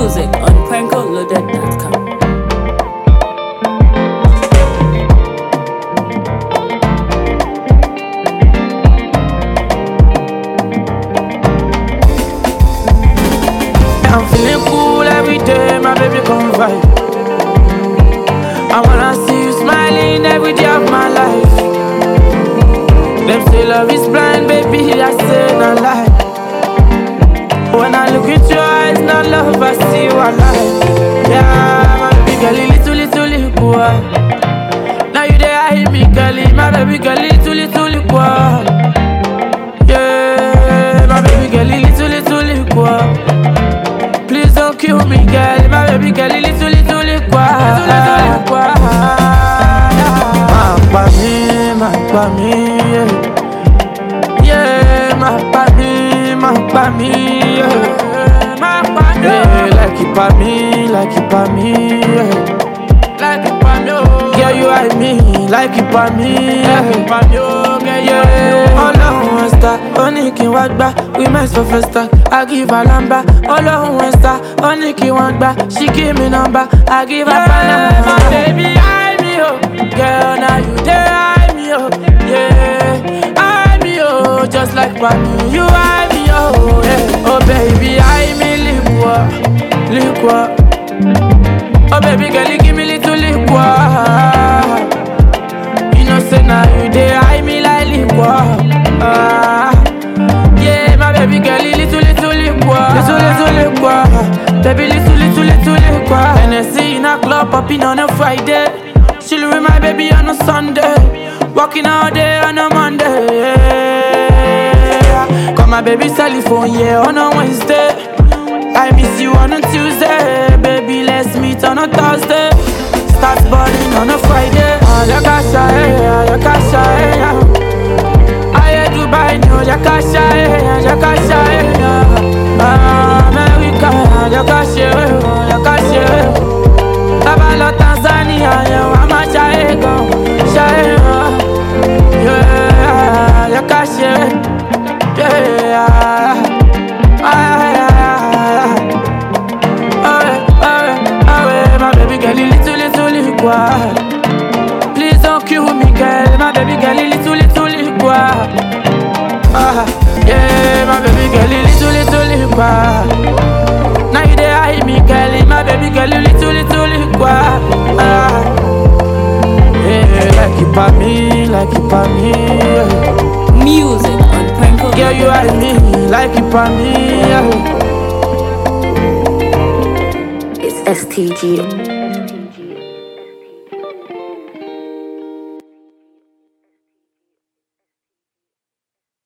Music on PrankoLoaded.com. I'm feeling cool every day, my baby come vibe. I wanna see you smiling every day of my life. Them say love is blind, baby, I say no lie. When I look into your eyes, no love, I see you alive. Yeah, my baby girl, little boy. Now you there, I hear me, girlie, my baby girl, little boy. Yeah, my baby girl, little boy. Please don't kill me, girl, my baby girl, little boy. Ma me, yeah, ma me, yeah. Yeah, like it pa me, yeah. Like it pa me, oh. Yeah, you and me, like it pa me, yeah. Ọlọ́run ẹ̀sítà, ó ní kí wọ́n gbá, we mess for first time, I give her number. Ọlọ́run ẹ̀sítà, ó ní kí wọ́n gbá, she give me number, I give her number. My baby, I me, oh. Girl, now you there, I me, oh. Yeah, I me, oh. Just like Pami, you I me, oh. Yeah. Oh, baby, I me, liquor. Oh, baby, girl, you give me little liquor. You know, say now you there, I me like liquor. Yeah, my baby girl, little liquor. Little liquor. Baby, little liquor. Hennessy in a club, popping on a Friday. Chill with my baby on a Sunday. Walking all day on a Monday. Yeah. Call my baby telephone, yeah, on a Wednesday. I miss you on a Tuesday. Baby, let's meet on a Thursday. Start balling on a Friday. Yakasha, I Dubai, no Yakasha, America, Yakasha. Tabalo Tanzania, I'm a Shaego, yeah, Yakasha, yeah. My baby girl, little liquor. Please don't kill me, girl. My baby girl, little liquor. Yeah, my baby girl, little liquor. Now you there, I hear me, girl. My baby girl, little liquor. Yeah, like it pa me, yeah. Music on PrankoLoaded.com. Girl, you and me, like it pa me, yeah. It's STG.